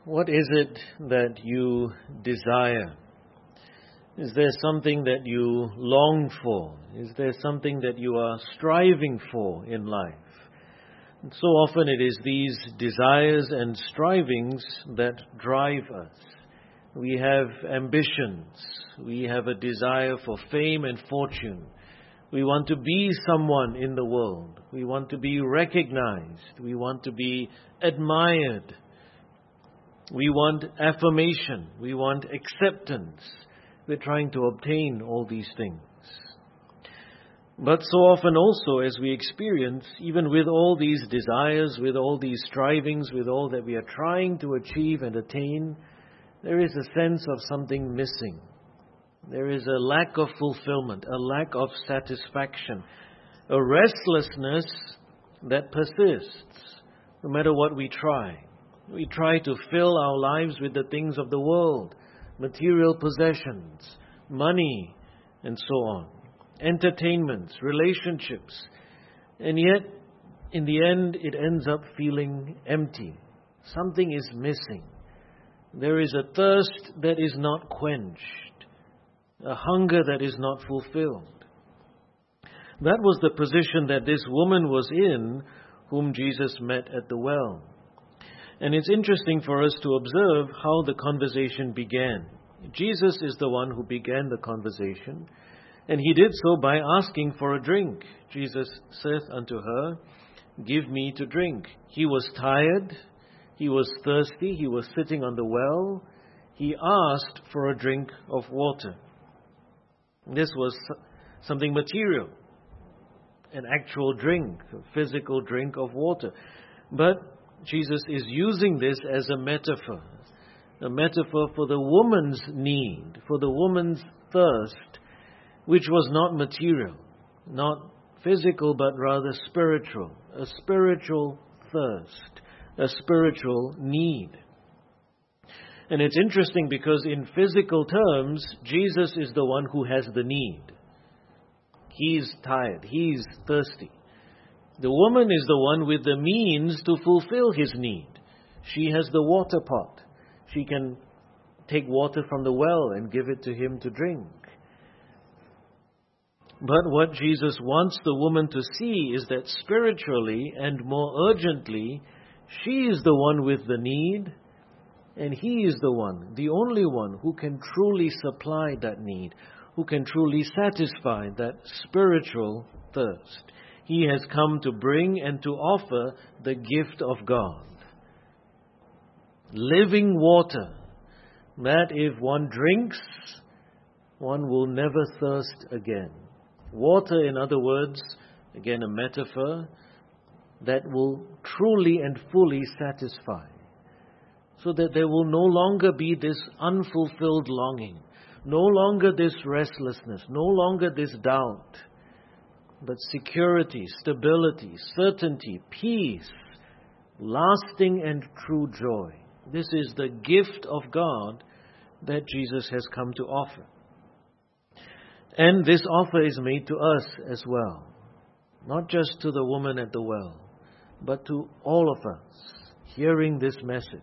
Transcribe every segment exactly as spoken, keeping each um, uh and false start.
What is it that you desire? Is there something that you long for? Is there something that you are striving for in life? And so often it is these desires and strivings that drive us. We have ambitions. We have a desire for fame and fortune. We want to be someone in the world. We want to be recognized. We want to be admired. We want affirmation. We want acceptance. We're trying to obtain all these things. But so often also, as we experience, even with all these desires, with all these strivings, with all that we are trying to achieve and attain, there is a sense of something missing. There is a lack of fulfillment, a lack of satisfaction, a restlessness that persists no matter what we try. We try to fill our lives with the things of the world, material possessions, money, and so on, entertainments, relationships, and yet in the end it ends up feeling empty. Something is missing. There is a thirst that is not quenched, a hunger that is not fulfilled. That was the position that this woman was in, whom Jesus met at the well. And it's interesting for us to observe how the conversation began. Jesus is the one who began the conversation, and he did so by asking for a drink. Jesus saith unto her, "Give me to drink." He was tired. He was thirsty. He was sitting on the well. He asked for a drink of water. This was something material, an actual drink, a physical drink of water. But Jesus is using this as a metaphor, a metaphor for the woman's need, for the woman's thirst, which was not material, not physical, but rather spiritual, a spiritual thirst, a spiritual need. And it's interesting because in physical terms, Jesus is the one who has the need. He's tired. He's thirsty. The woman is the one with the means to fulfill his need. She has the water pot. She can take water from the well and give it to him to drink. But what Jesus wants the woman to see is that spiritually and more urgently, she is the one with the need, and he is the one, the only one who can truly supply that need, who can truly satisfy that spiritual thirst. He has come to bring and to offer the gift of God. Living water, that if one drinks, one will never thirst again. Water, in other words, again a metaphor, that will truly and fully satisfy. So that there will no longer be this unfulfilled longing, no longer this restlessness, no longer this doubt, but security, stability, certainty, peace, lasting and true joy. This is the gift of God that Jesus has come to offer. And this offer is made to us as well, not just to the woman at the well, but to all of us hearing this message.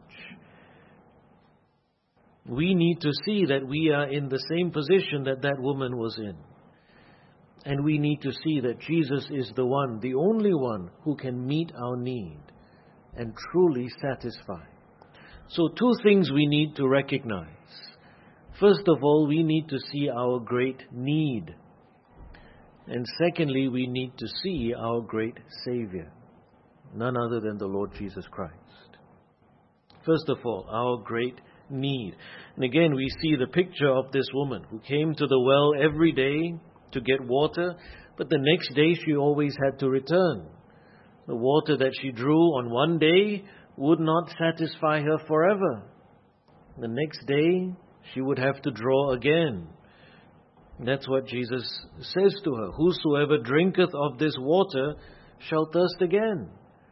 We need to see that we are in the same position that that woman was in. And we need to see that Jesus is the one, the only one who can meet our need and truly satisfy. So two things we need to recognize. First of all, we need to see our great need. And secondly, we need to see our great Savior, none other than the Lord Jesus Christ. First of all, our great need. And again, we see the picture of this woman who came to the well every day to get water, but the next day she always had to return. The water that she drew on one day would not satisfy her forever. The next day she would have to draw again. That's what Jesus says to her. Whosoever drinketh of this water shall thirst again.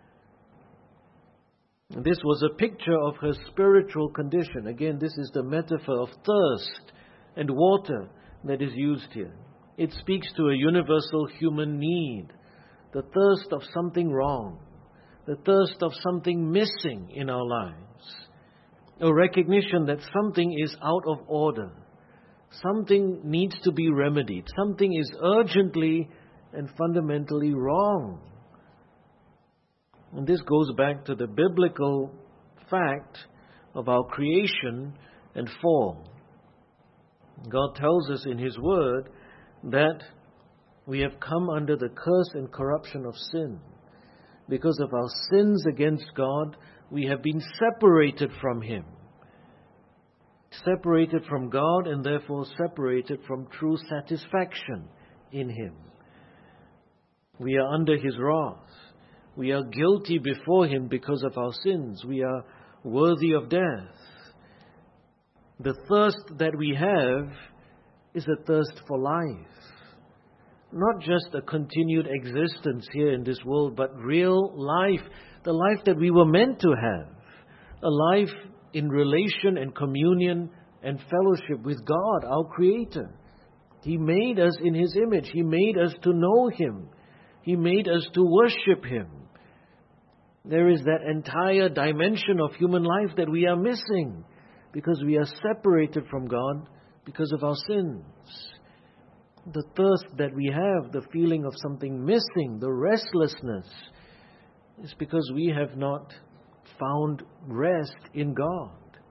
This was a picture of her spiritual condition. Again, this is the metaphor of thirst and water that is used here. It speaks to a universal human need, the thirst of something wrong, the thirst of something missing in our lives. a recognition that something is out of order. Something needs to be remedied. Something is urgently and fundamentally wrong. And this goes back to the biblical fact of our creation and fall. God tells us in His Word that we have come under the curse and corruption of sin. Because of our sins against God, we have been separated from Him. Separated from God and therefore separated from true satisfaction in Him. We are under His wrath. We are guilty before Him because of our sins. We are worthy of death. The thirst that we have is a thirst for life. Not just a continued existence here in this world, but real life. The life that we were meant to have. A life in relation and communion and fellowship with God, our Creator. He made us in His image. He made us to know Him. He made us to worship Him. There is that entire dimension of human life that we are missing because we are separated from God because of our sins. The thirst that we have, the feeling of something missing, the restlessness, is because we have not found rest in God.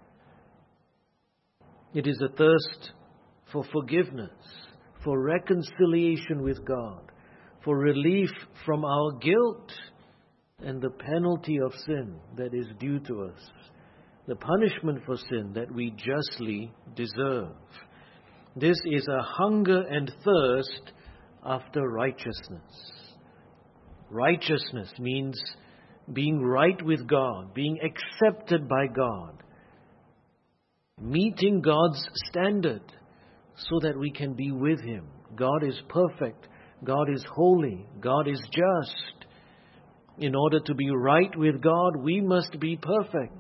It is a thirst for forgiveness, for reconciliation with God, for relief from our guilt and the penalty of sin that is due to us, the punishment for sin that we justly deserve. This is a hunger and thirst after righteousness. Righteousness means being right with God, being accepted by God, meeting God's standard so that we can be with Him. God is perfect. God is holy. God is just. In order to be right with God, we must be perfect.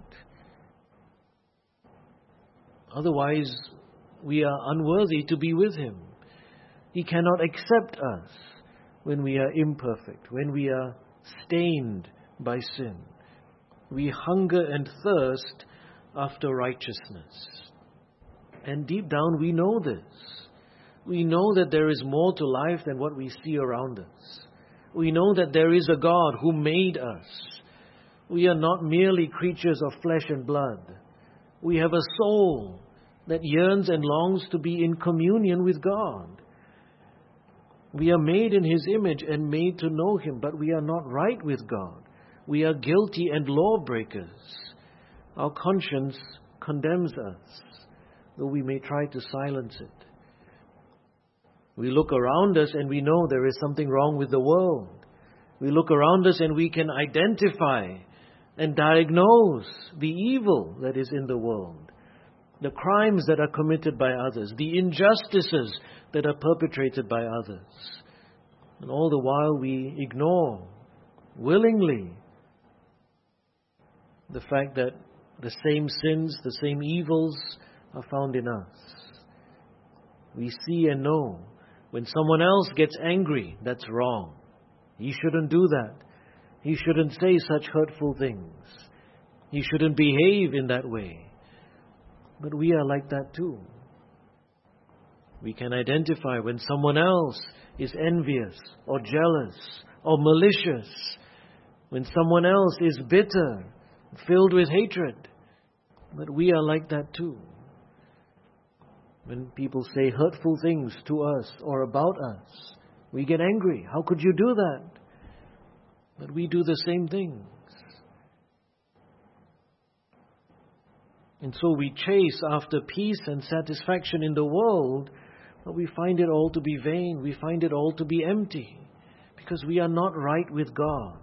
Otherwise, we are unworthy to be with Him. He cannot accept us when we are imperfect, when we are stained by sin. We hunger and thirst after righteousness. And deep down we know this. We know that there is more to life than what we see around us. We know that there is a God who made us. We are not merely creatures of flesh and blood. We have a soul that yearns and longs to be in communion with God. We are made in His image and made to know Him, but we are not right with God. We are guilty and lawbreakers. Our conscience condemns us, though we may try to silence it. We look around us and we know there is something wrong with the world. We look around us and we can identify and diagnose the evil that is in the world, the crimes that are committed by others, the injustices that are perpetrated by others. And all the while we ignore willingly the fact that the same sins, the same evils are found in us. We see and know when someone else gets angry, that's wrong. He shouldn't do that. He shouldn't say such hurtful things. He shouldn't behave in that way. But we are like that too. We can identify when someone else is envious or jealous or malicious, when someone else is bitter, filled with hatred. But we are like that too. When people say hurtful things to us or about us, we get angry. How could you do that? But we do the same things. And so we chase after peace and satisfaction in the world, but we find it all to be vain. We find it all to be empty because we are not right with God.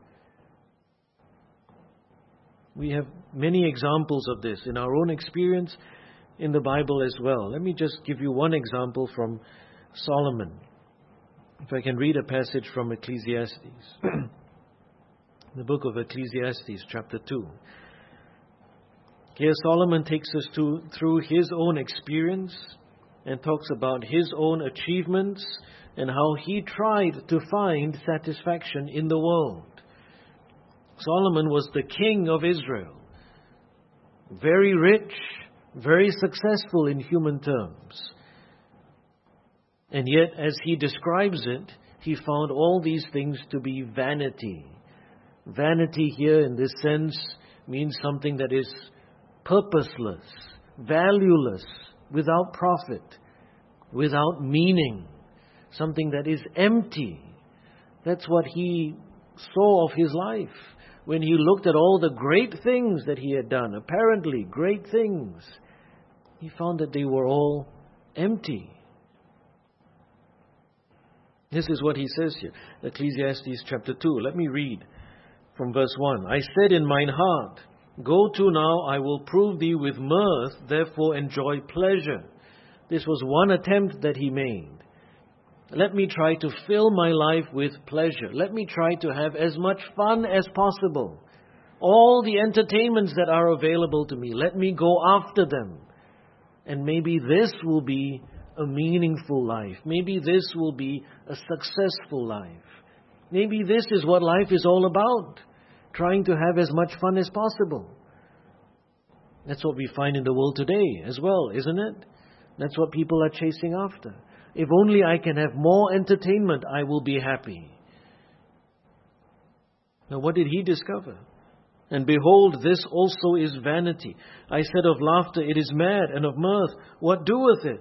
We have many examples of this in our own experience, in the Bible as well. Let me just give you one example from Solomon. If I can read a passage from Ecclesiastes. The book of Ecclesiastes, chapter two. Here Solomon takes us to, through his own experience and talks about his own achievements and how he tried to find satisfaction in the world. Solomon was the king of Israel. very rich, very successful in human terms. And yet, as he describes it, he found all these things to be vanity. Vanity here, in this sense, means something that is purposeless, valueless, without profit, without meaning, something that is empty. That's what he saw of his life when he looked at all the great things that he had done, apparently great things. He found that they were all empty. This is what he says here, Ecclesiastes chapter two. Let me read from verse one. I said in mine heart, go to now, I will prove thee with mirth, therefore enjoy pleasure. This was one attempt that he made. Let me try to fill my life with pleasure. Let me try to have as much fun as possible. All the entertainments that are available to me, let me go after them. And maybe this will be a meaningful life. Maybe this will be a successful life. Maybe this is what life is all about. Trying to have as much fun as possible. That's what we find in the world today as well, isn't it? That's what people are chasing after. If only I can have more entertainment, I will be happy. Now what did he discover? And behold, this also is vanity. I said of laughter, it is mad, and of mirth, what doeth it?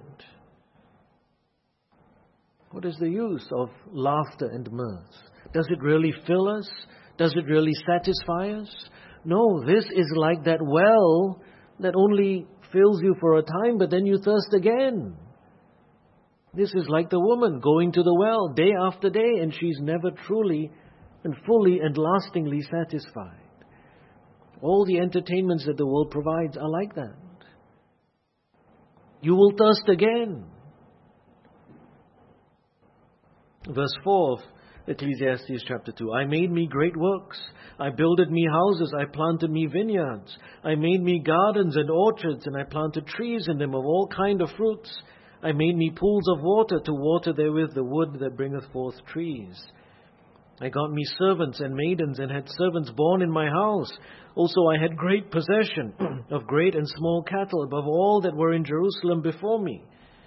What is the use of laughter and mirth? Does it really fill us? Does it really satisfy us? No, this is like that well that only fills you for a time, but then you thirst again. This is like the woman going to the well day after day, and she's never truly and fully and lastingly satisfied. All the entertainments that the world provides are like that. You will thirst again. Verse four of Ecclesiastes chapter two. I made me great works. I builded me houses. I planted me vineyards. I made me gardens and orchards, and I planted trees in them of all kind of fruits. I made me pools of water to water therewith the wood that bringeth forth trees. I got me servants and maidens, and had servants born in my house. Also I had great possession of great and small cattle, above all that were in Jerusalem before me.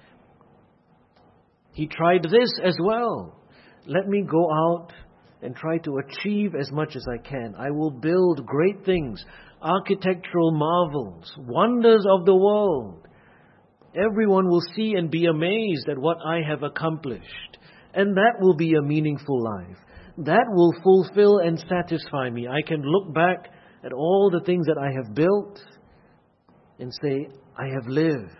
He tried this as well. Let me go out and try to achieve as much as I can. I will build great things, architectural marvels, wonders of the world. Everyone will see and be amazed at what I have accomplished. And that will be a meaningful life. That will fulfill and satisfy me. I can look back at all the things that I have built and say, I have lived.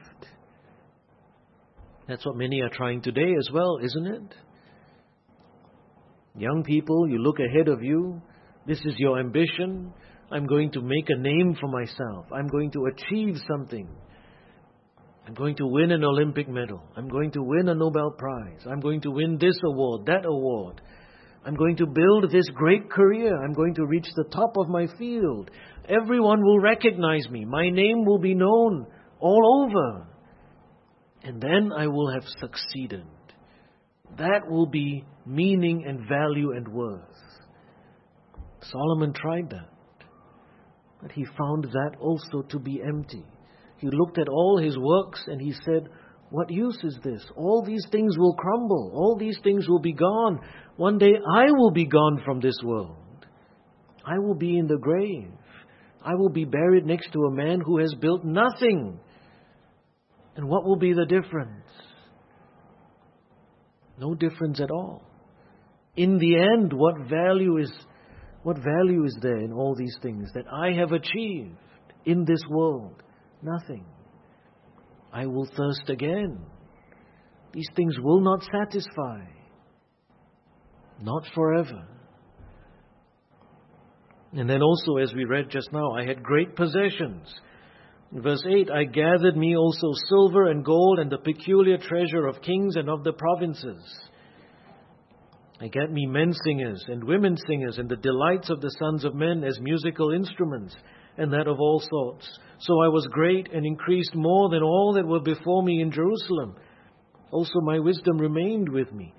That's what many are trying today as well, isn't it? Young people, you look ahead of you. This is your ambition. I'm going to make a name for myself. I'm going to achieve something. I'm going to win an Olympic medal. I'm going to win a Nobel Prize. I'm going to win this award, that award. I'm going to build this great career. I'm going to reach the top of my field. Everyone will recognize me. My name will be known all over. And then I will have succeeded. That will be meaning and value and worth. Solomon tried that. But he found that also to be empty. He looked at all his works and he said, what use is this? All these things will crumble. All these things will be gone. One day I will be gone from this world. I will be in the grave. I will be buried next to a man who has built nothing. And what will be the difference? No difference at all. In the end, what value is what value is there in all these things that I have achieved in this world? Nothing. I will thirst again. These things will not satisfy. Not forever. And then also, as we read just now, I had great possessions. In verse eight, I gathered me also silver and gold and the peculiar treasure of kings and of the provinces. I got me men singers and women singers and the delights of the sons of men as musical instruments, and that of all sorts. So I was great and increased more than all that were before me in Jerusalem. Also my wisdom remained with me.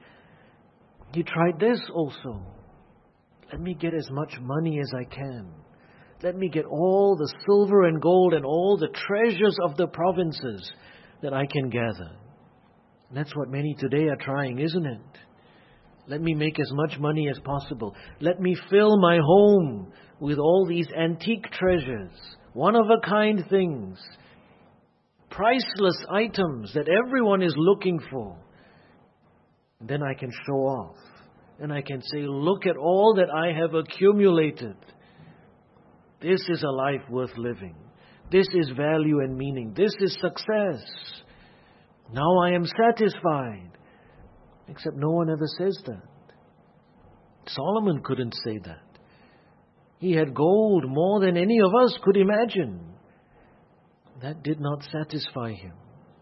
He tried this also. Let me get as much money as I can. Let me get all the silver and gold and all the treasures of the provinces that I can gather. And that's what many today are trying, isn't it? Let me make as much money as possible. Let me fill my home with all these antique treasures, one-of-a-kind things, priceless items that everyone is looking for. And then I can show off. And I can say, look at all that I have accumulated. This is a life worth living. This is value and meaning. This is success. Now I am satisfied. Except no one ever says that. Solomon couldn't say that. He had gold more than any of us could imagine. That did not satisfy him.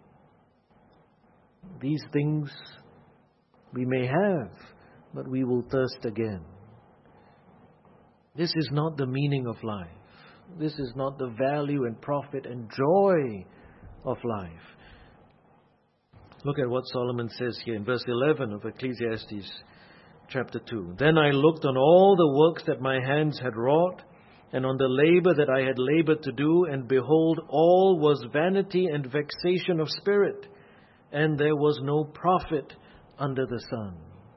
These things we may have, but we will thirst again. This is not the meaning of life. This is not the value and profit and joy of life. Look at what Solomon says here in verse eleven of Ecclesiastes chapter two. Then I looked on all the works that my hands had wrought, and on the labor that I had labored to do, and behold, all was vanity and vexation of spirit, and there was no profit under the sun.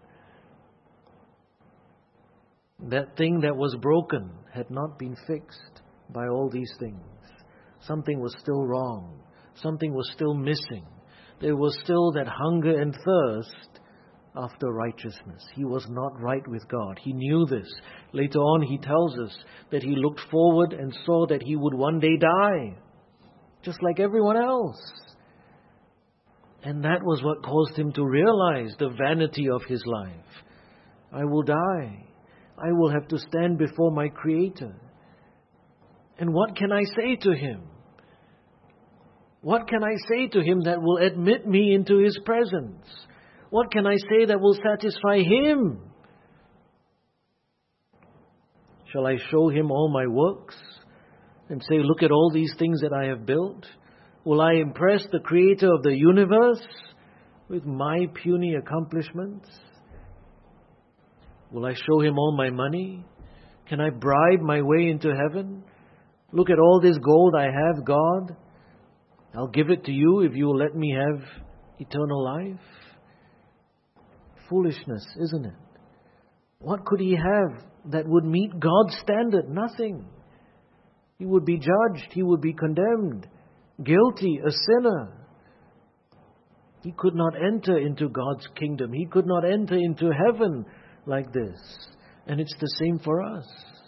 That thing that was broken had not been fixed by all these things. Something was still wrong. Something was still missing. There was still that hunger and thirst after righteousness. He was not right with God. He knew this. Later on, he tells us that he looked forward and saw that he would one day die, just like everyone else. And that was what caused him to realize the vanity of his life. I will die. I will have to stand before my Creator. And what can I say to Him? What can I say to Him that will admit me into His presence? What can I say that will satisfy Him? Shall I show Him all my works and say, look at all these things that I have built? Will I impress the Creator of the universe with my puny accomplishments? Will I show Him all my money? Can I bribe my way into heaven? Look at all this gold I have, God. I'll give it to you if you will let me have eternal life. Foolishness, isn't it? What could he have that would meet God's standard? Nothing. He would be judged. He would be condemned. Guilty, a sinner. He could not enter into God's kingdom. He could not enter into heaven like this. And it's the same for us.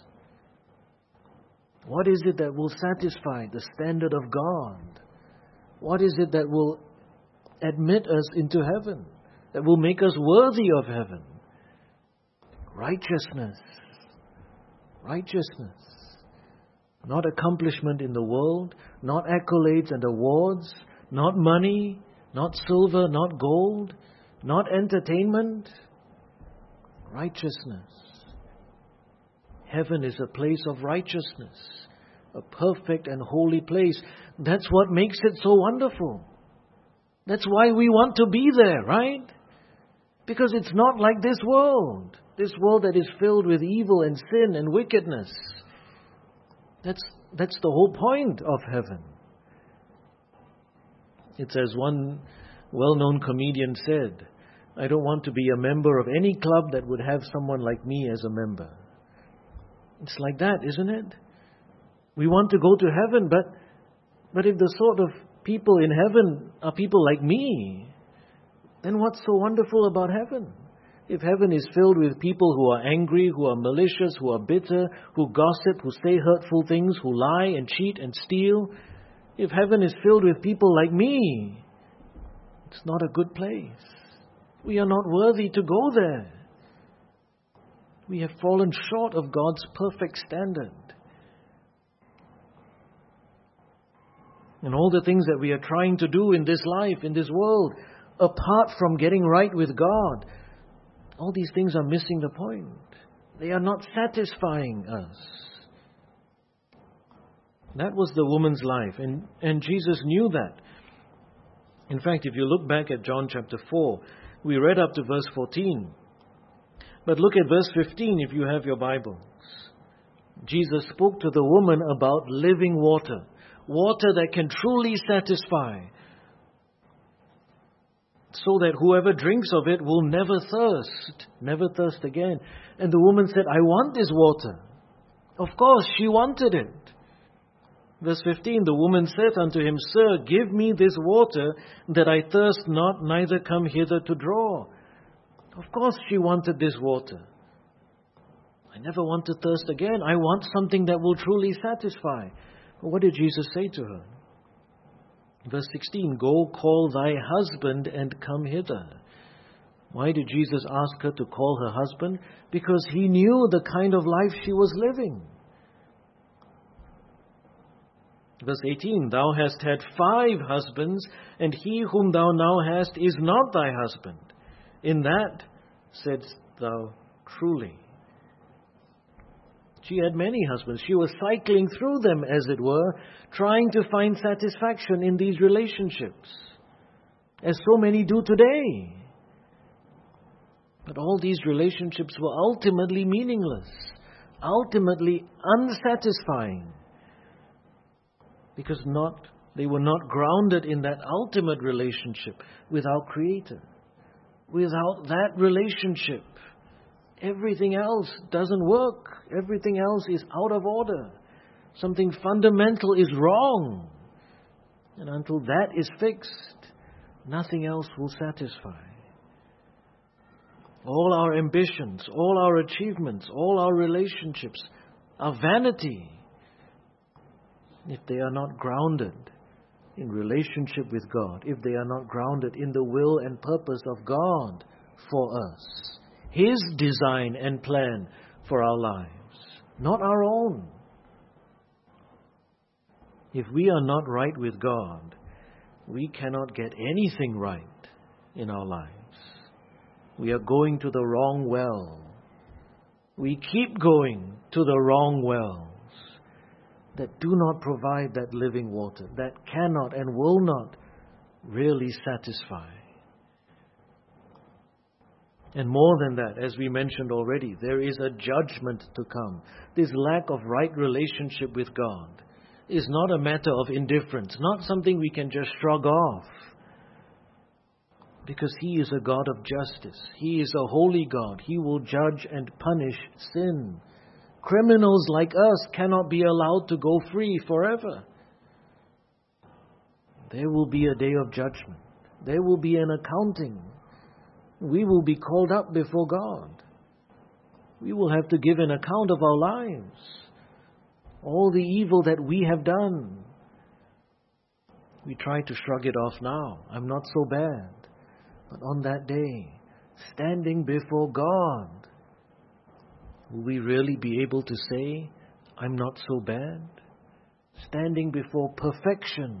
What is it that will satisfy the standard of God? What is it that will admit us into heaven? That will make us worthy of heaven? Righteousness. Righteousness. Not accomplishment in the world, not accolades and awards, not money, not silver, not gold, not entertainment. Righteousness. Heaven is a place of righteousness, a perfect and holy place. That's what makes it so wonderful. That's why we want to be there, right? Because it's not like this world. This world that is filled with evil and sin and wickedness. That's, that's the whole point of heaven. It's as one well-known comedian said, I don't want to be a member of any club that would have someone like me as a member. It's like that, isn't it? We want to go to heaven, but but if the sort of people in heaven are people like me, then what's so wonderful about heaven? If heaven is filled with people who are angry, who are malicious, who are bitter, who gossip, who say hurtful things, who lie and cheat and steal, if heaven is filled with people like me, it's not a good place. We are not worthy to go there. We have fallen short of God's perfect standard. And all the things that we are trying to do in this life, in this world, apart from getting right with God, all these things are missing the point. They are not satisfying us. That was the woman's life, and, and Jesus knew that. In fact, if you look back at John chapter four, we read up to verse fourteen. But look at verse fifteen if you have your Bibles. Jesus spoke to the woman about living water, water that can truly satisfy, so that whoever drinks of it will never thirst, never thirst again. And the woman said, I want this water. Of course, she wanted it. Verse fifteen, the woman said unto him, Sir, give me this water, that I thirst not, neither come hither to draw. Of course she wanted this water. I never want to thirst again. I want something that will truly satisfy. Well, what did Jesus say to her? Verse sixteen, Go call thy husband and come hither. Why did Jesus ask her to call her husband? Because he knew the kind of life she was living. Verse eighteen, Thou hast had five husbands, and he whom thou now hast is not thy husband. In that saidst thou truly. She had many husbands. She was cycling through them, as it were, trying to find satisfaction in these relationships, as so many do today. But all these relationships were ultimately meaningless, ultimately unsatisfying, because not they were not grounded in that ultimate relationship with our Creator. Without that relationship, everything else doesn't work. Everything else is out of order. Something fundamental is wrong. And until that is fixed, nothing else will satisfy. All our ambitions, all our achievements, all our relationships are vanity if they are not grounded in relationship with God, if they are not grounded in the will and purpose of God for us, His design and plan for our lives, not our own. If we are not right with God, we cannot get anything right in our lives. We are going to the wrong well. We keep going to the wrong wells that do not provide that living water, that cannot and will not really satisfy. And more than that, as we mentioned already, there is a judgment to come. This lack of right relationship with God is not a matter of indifference, not something we can just shrug off. Because He is a God of justice. He is a holy God. He will judge and punish sin. Criminals like us cannot be allowed to go free forever. There will be a day of judgment. There will be an accounting. We will be called up before God. We will have to give an account of our lives. All the evil that we have done. We try to shrug it off now. I'm not so bad. But on that day, standing before God, will we really be able to say, I'm not so bad? Standing before perfection.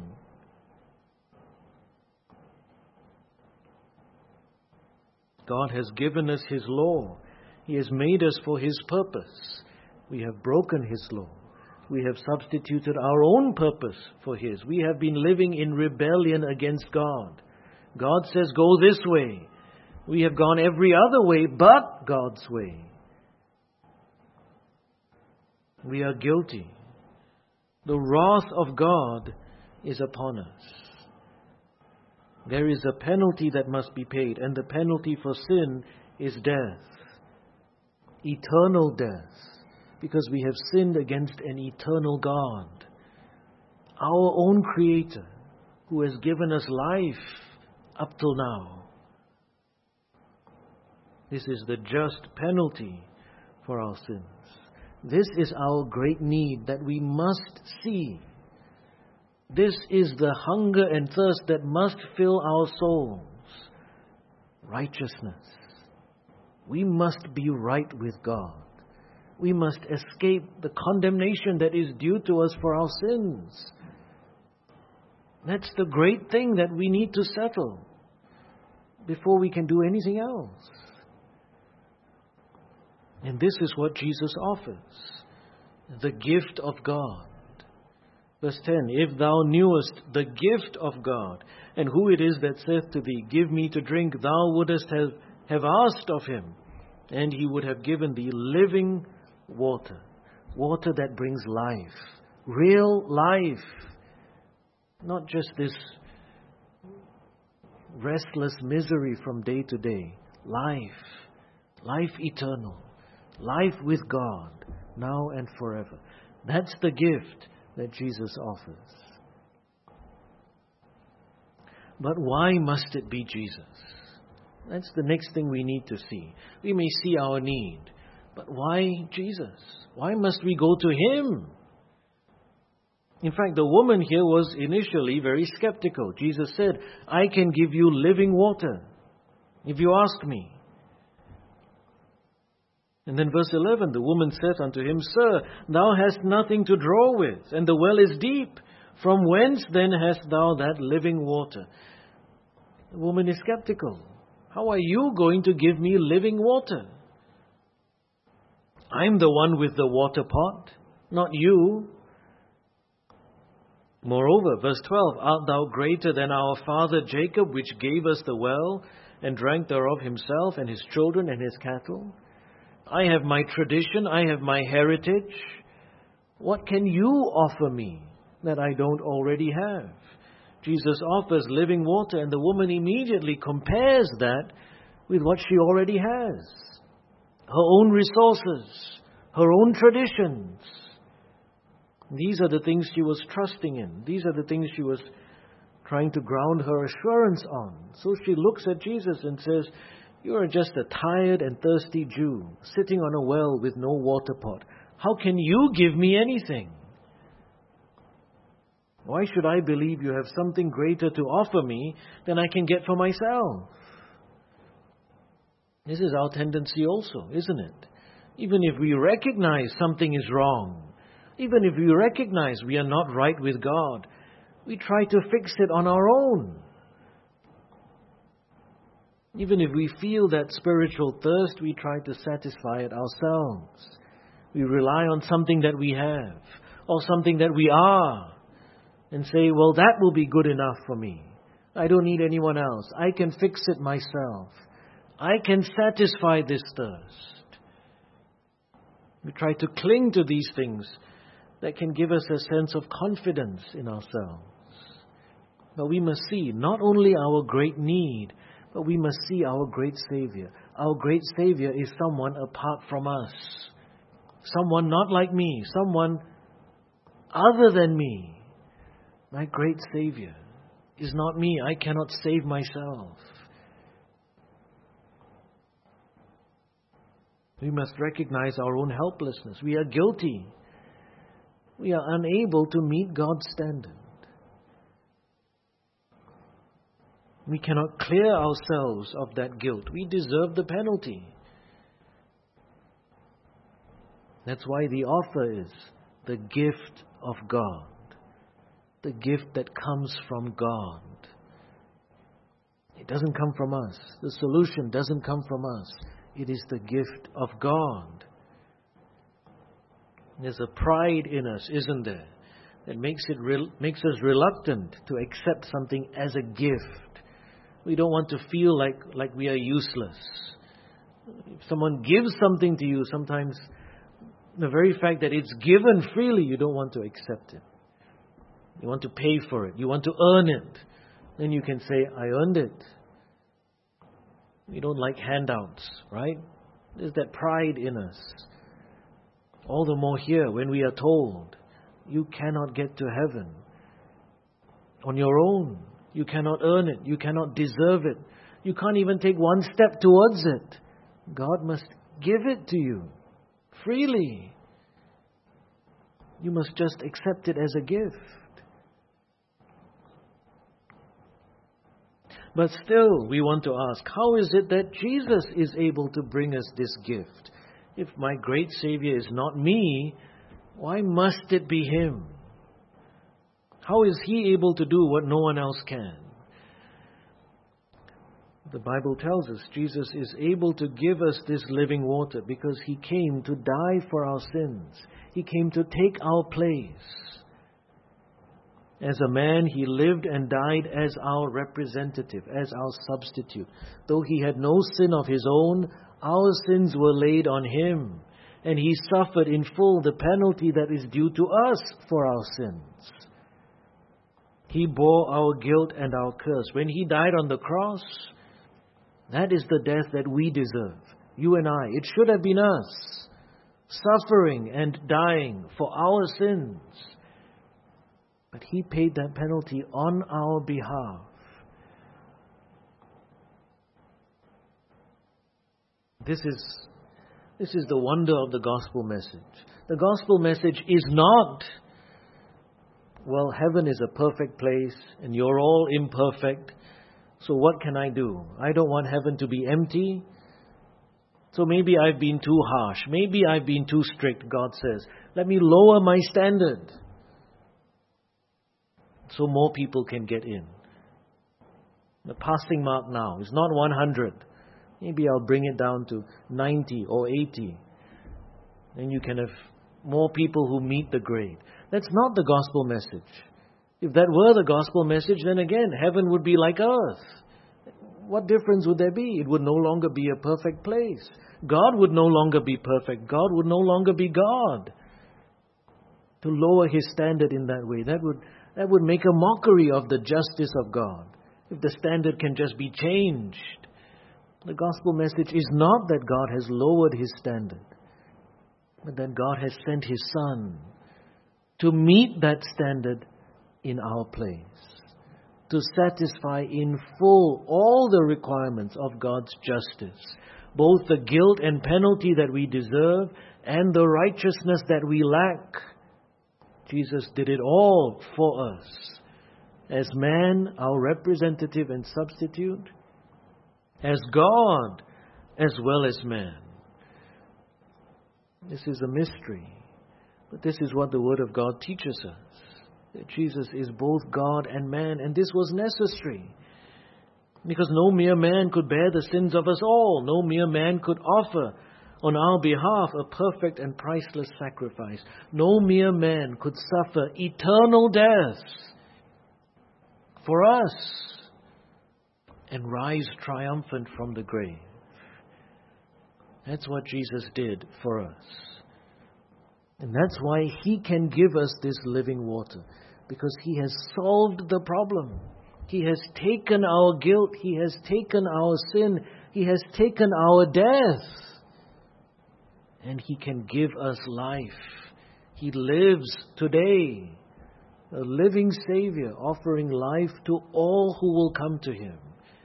God has given us His law. He has made us for His purpose. We have broken His law. We have substituted our own purpose for His. We have been living in rebellion against God. God says, go this way. We have gone every other way but God's way. We are guilty. The wrath of God is upon us. There is a penalty that must be paid, and the penalty for sin is death. Eternal death, because we have sinned against an eternal God, our own Creator, who has given us life up till now. This is the just penalty for our sins. This is our great need that we must see. This is the hunger and thirst that must fill our souls. Righteousness. We must be right with God. We must escape the condemnation that is due to us for our sins. That's the great thing that we need to settle before we can do anything else. And this is what Jesus offers. The gift of God. Verse ten, If thou knewest the gift of God, and who it is that saith to thee, Give me to drink, thou wouldest have, have asked of Him, and He would have given thee living water. Water that brings life. Real life. Not just this restless misery from day to day. Life. Life eternal. Life with God. Now and forever. That's the gift that Jesus offers. But why must it be Jesus? That's the next thing we need to see. We may see our need. But why Jesus? Why must we go to Him? In fact, the woman here was initially very skeptical. Jesus said, I can give you living water, if you ask me. And then verse eleven, the woman said unto him, Sir, thou hast nothing to draw with, and the well is deep. From whence then hast thou that living water? The woman is skeptical. How are you going to give me living water? I'm the one with the water pot, not you. Moreover, verse twelve, Art thou greater than our father Jacob, which gave us the well, and drank thereof himself, and his children, and his cattle? I have my tradition, I have my heritage. What can you offer me that I don't already have? Jesus offers living water, and the woman immediately compares that with what she already has. Her own resources, her own traditions. These are the things she was trusting in. These are the things she was trying to ground her assurance on. So she looks at Jesus and says, You are just a tired and thirsty Jew, sitting on a well with no water pot. How can you give me anything? Why should I believe you have something greater to offer me than I can get for myself? This is our tendency also, isn't it? Even if we recognize something is wrong, even if we recognize we are not right with God, we try to fix it on our own. Even if we feel that spiritual thirst, we try to satisfy it ourselves. We rely on something that we have, or something that we are, and say, well, that will be good enough for me. I don't need anyone else. I can fix it myself. I can satisfy this thirst. We try to cling to these things that can give us a sense of confidence in ourselves. But we must see not only our great need, but we must see our great Savior. Our great Savior is someone apart from us. Someone not like me. Someone other than me. My great Savior is not me. I cannot save myself. We must recognize our own helplessness. We are guilty. We are unable to meet God's standard. We cannot clear ourselves of that guilt. We deserve the penalty. That's why the offer is the gift of God. The gift that comes from God. It doesn't come from us. The solution doesn't come from us. It is the gift of God. There's a pride in us, isn't there, that makes it re- makes us reluctant to accept something as a gift. We don't want to feel like, like we are useless. If someone gives something to you, sometimes the very fact that it's given freely, you don't want to accept it. You want to pay for it. You want to earn it. Then you can say, I earned it. We don't like handouts, right? There's that pride in us. All the more here when we are told, you cannot get to heaven on your own. You cannot earn it. You cannot deserve it. You can't even take one step towards it. God must give it to you freely. You must just accept it as a gift. But still, we want to ask, how is it that Jesus is able to bring us this gift? If my great Savior is not me, why must it be Him? How is He able to do what no one else can? The Bible tells us Jesus is able to give us this living water because He came to die for our sins. He came to take our place. As a man, He lived and died as our representative, as our substitute. Though He had no sin of His own, our sins were laid on Him. and He suffered in full the penalty that is due to us for our sins. He bore our guilt and our curse. When He died on the cross, that is the death that we deserve, you and I. It should have been us, suffering and dying for our sins. But He paid that penalty on our behalf. This is, this is the wonder of the gospel message. The gospel message is not, well, heaven is a perfect place and you're all imperfect, so what can I do? I don't want heaven to be empty, so maybe I've been too harsh. Maybe I've been too strict, God says. Let me lower my standard so more people can get in. The passing mark now is not one hundred. Maybe I'll bring it down to ninety or eighty. Then you can have more people who meet the grade. That's not the gospel message. If that were the gospel message, then again, heaven would be like earth. What difference would there be? It would no longer be a perfect place. God would no longer be perfect. God would no longer be God. To lower His standard in that way, that would, that would make a mockery of the justice of God. If the standard can just be changed. The gospel message is not that God has lowered His standard, but that God has sent His Son to meet that standard in our place, to satisfy in full all the requirements of God's justice, both the guilt and penalty that we deserve and the righteousness that we lack. Jesus did it all for us. As man, our representative and substitute, as God, as well as man. This is a mystery, but this is what the Word of God teaches us. That Jesus is both God and man, and this was necessary. Because no mere man could bear the sins of us all. No mere man could offer on our behalf a perfect and priceless sacrifice. No mere man could suffer eternal death for us and rise triumphant from the grave. That's what Jesus did for us. And that's why He can give us this living water. Because He has solved the problem. He has taken our guilt. He has taken our sin. He has taken our death. And He can give us life. He lives today. A living Savior offering life to all who will come to Him.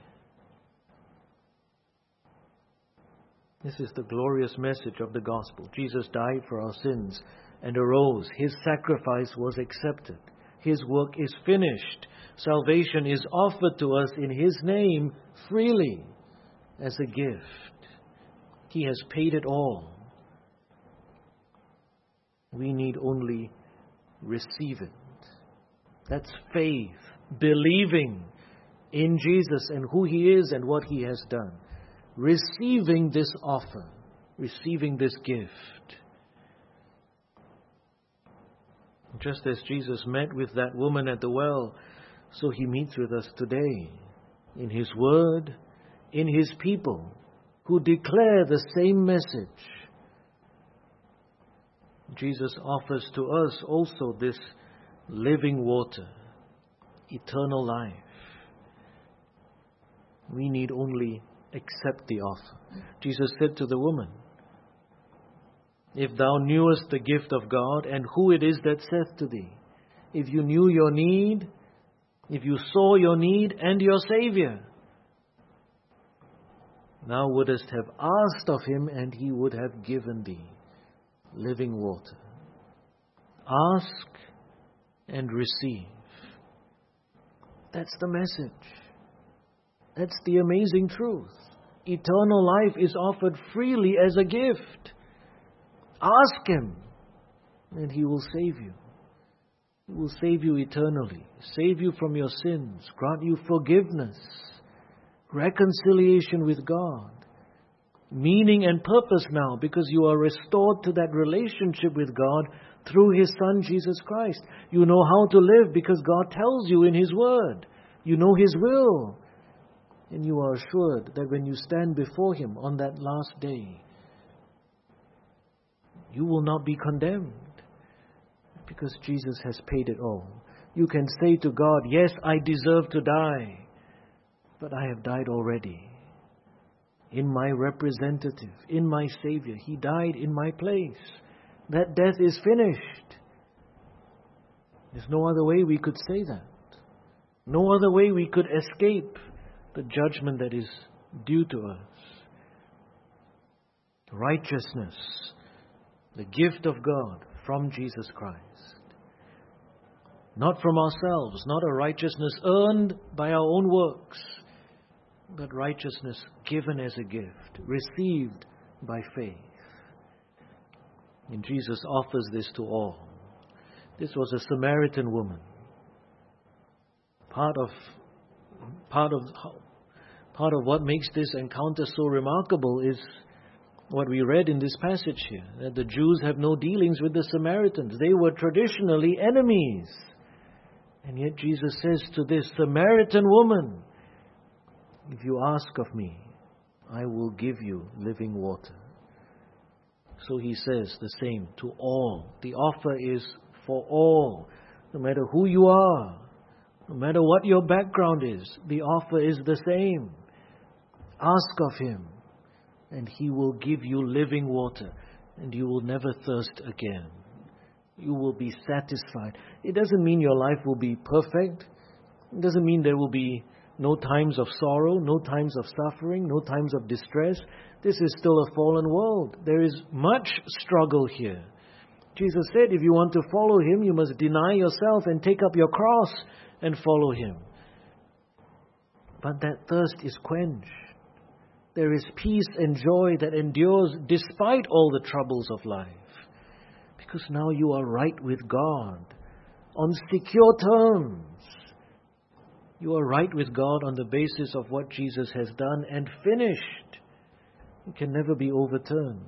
This is the glorious message of the gospel. Jesus died for our sins and arose. His sacrifice was accepted. His work is finished. Salvation is offered to us in His name freely as a gift. He has paid it all. We need only receive it. That's faith, believing in Jesus and who He is and what He has done. Receiving this offer, receiving this gift. Just as Jesus met with that woman at the well, so He meets with us today in His Word, in His people who declare the same message. Jesus offers to us also this living water, eternal life. We need only accept the offer. Jesus said to the woman, if thou knewest the gift of God and who it is that saith to thee, if you knew your need, if you saw your need and your Savior, thou wouldest have asked of Him and He would have given thee living water. Ask and receive. That's the message. That's the amazing truth. Eternal life is offered freely as a gift. Ask Him, and He will save you. He will save you eternally, save you from your sins, grant you forgiveness, reconciliation with God, meaning and purpose now, because you are restored to that relationship with God through His Son, Jesus Christ. You know how to live because God tells you in His Word. You know His will. And you are assured that when you stand before Him on that last day, You will not be condemned because Jesus has paid it all. You can say to God, yes, I deserve to die, but I have died already. In my representative, in my Savior, He died in my place. That death is finished. There's no other way we could say that. No other way we could escape the judgment that is due to us. Righteousness, the gift of God from Jesus Christ. Not from ourselves, not a righteousness earned by our own works, but righteousness given as a gift, received by faith. And Jesus offers this to all. This was a Samaritan woman. Part of, part of, part of what makes this encounter so remarkable is what we read in this passage here, that the Jews have no dealings with the Samaritans. They were traditionally enemies. And yet Jesus says to this Samaritan woman, if you ask of me, I will give you living water. So He says the same to all. The offer is for all. No matter who you are, no matter what your background is, the offer is the same. Ask of Him, and He will give you living water, and you will never thirst again. You will be satisfied. It doesn't mean your life will be perfect. It doesn't mean there will be no times of sorrow, no times of suffering, no times of distress. This is still a fallen world. There is much struggle here. Jesus said, if you want to follow Him, you must deny yourself and take up your cross and follow Him. But that thirst is quenched. There is peace and joy that endures despite all the troubles of life. Because now you are right with God on secure terms. You are right with God on the basis of what Jesus has done and finished. It can never be overturned.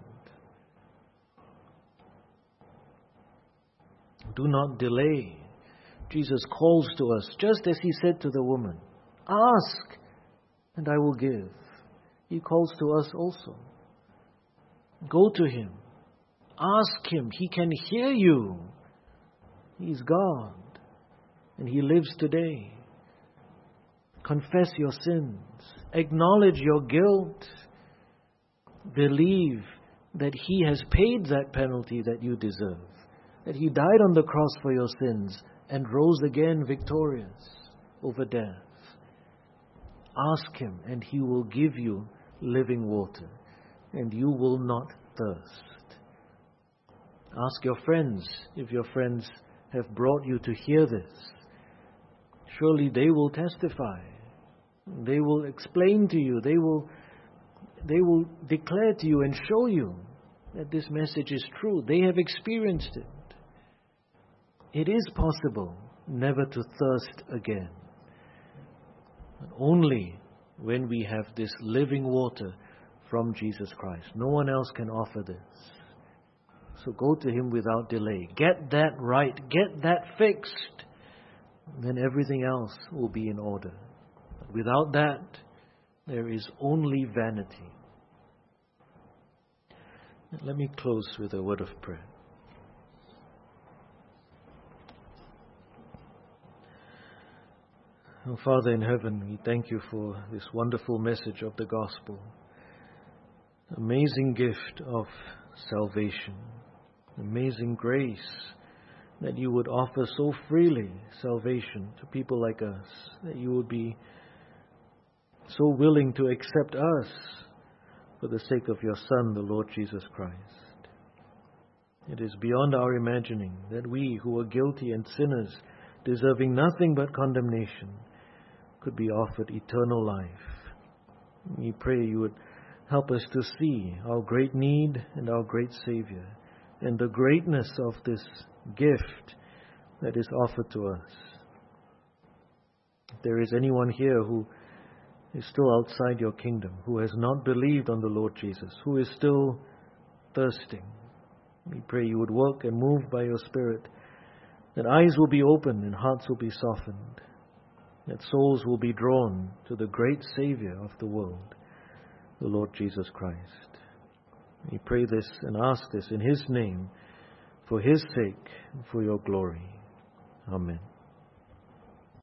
Do not delay. Jesus calls to us, just as He said to the woman, ask, and I will give. He calls to us also. Go to Him. Ask Him. He can hear you. He is God, and He lives today. Confess your sins. Acknowledge your guilt. Believe that He has paid that penalty that you deserve. That He died on the cross for your sins and rose again victorious over death. Ask Him, and He will give you living water, and you will not thirst. Ask your friends, if your friends have brought you to hear this. Surely they will testify. They will explain to you. They will, they will declare to you and show you that this message is true. They have experienced it. It is possible never to thirst again. But only when we have this living water from Jesus Christ. No one else can offer this. So go to Him without delay. Get that right. Get that fixed. Then everything else will be in order. But without that, there is only vanity. Let me close with a word of prayer. Oh, Father in heaven, we thank You for this wonderful message of the gospel. Amazing gift of salvation. Amazing grace that You would offer so freely salvation to people like us. That You would be so willing to accept us for the sake of Your Son, the Lord Jesus Christ. It is beyond our imagining that we who are guilty and sinners, deserving nothing but condemnation, could be offered eternal life. We pray You would help us to see our great need and our great Savior and the greatness of this gift that is offered to us. If there is anyone here who is still outside Your kingdom, who has not believed on the Lord Jesus, who is still thirsting, we pray You would work and move by Your Spirit, that eyes will be opened and hearts will be softened, that souls will be drawn to the great Savior of the world, the Lord Jesus Christ. We pray this and ask this in His name, for His sake, and for your glory. Amen.